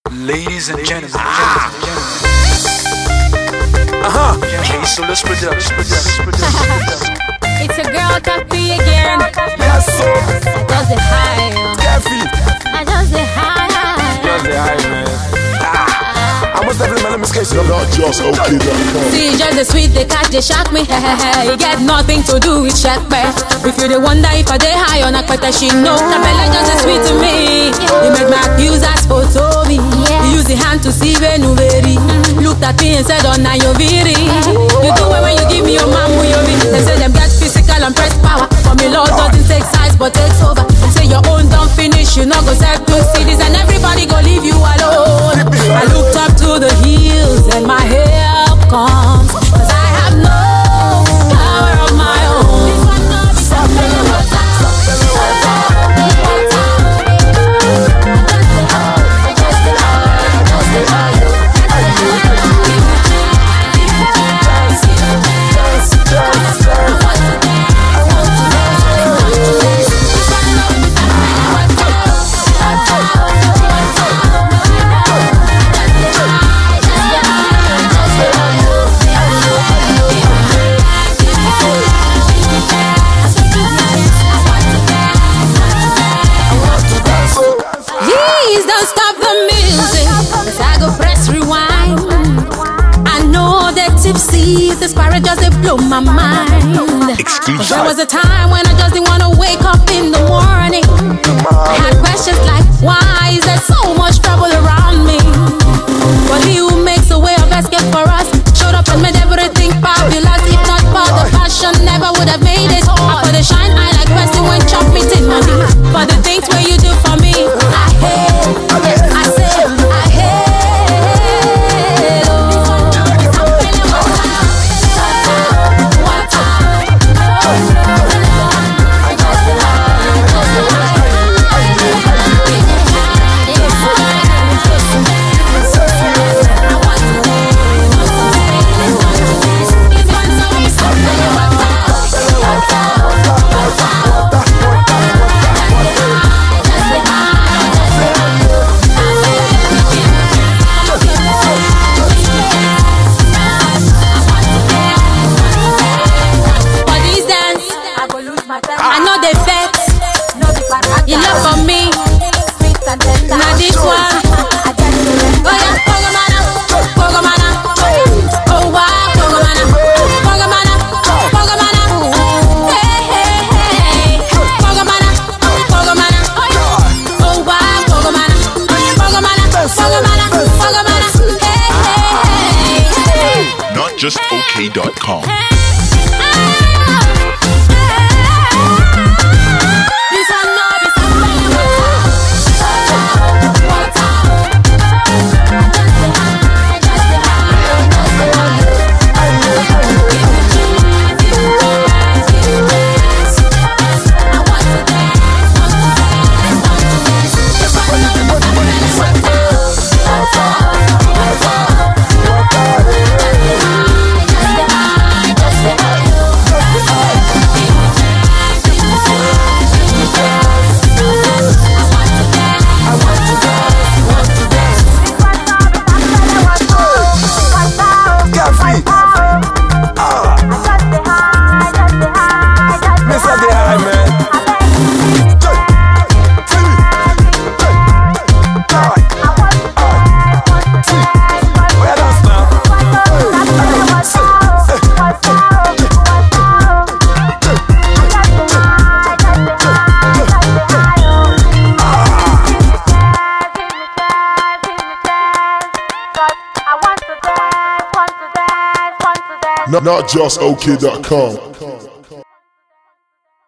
Ladies and gentlemen, K-Solus Productions. It's a girl copy again. Yes, so. Does it high? Careful. I does it high. Just the high, man. I must have my name is K-Solus. Not just okay. See, just the sweet, they catch, they shock me. You get nothing to do with shack back. If you wonder if I dey high on a quite she know. The belly just the sweet to me. He made my accusers photo me. He used the hand to see when you very. Looked at me and said, oh, now you're very. You do it when you give me your man, you They say them get physical and press power. For me, Lord doesn't take size but takes over. Them say your own don't finish, you not go serve two cities and everybody go leave you alone. I looked up to the hills and my help comes. Cause I have no power of my own. This one not be something the spirit just it blew my mind. Exclusive. There was a time when I just didn't want to wake up in the morning. I had questions like, why is there so much trouble around me? But he who makes a way of escape for us showed up and made everything fabulous. If not for the passion, never would have made it. I for the shine, I like person when chop me in money. For the things where you do for me, I hate. I say, I hate. You love for me, now this one. Oh yeah, Pogomana, Pogomana. Oh wow, Pogomana, Pogomana, Pogomana. Hey, hey, hey, Pogomana, Pogomana. Oh wow, Pogomana, Pogomana, Pogomana, Pogomana. Hey, hey, hey. NotJustOK.com. NotJustOK.com.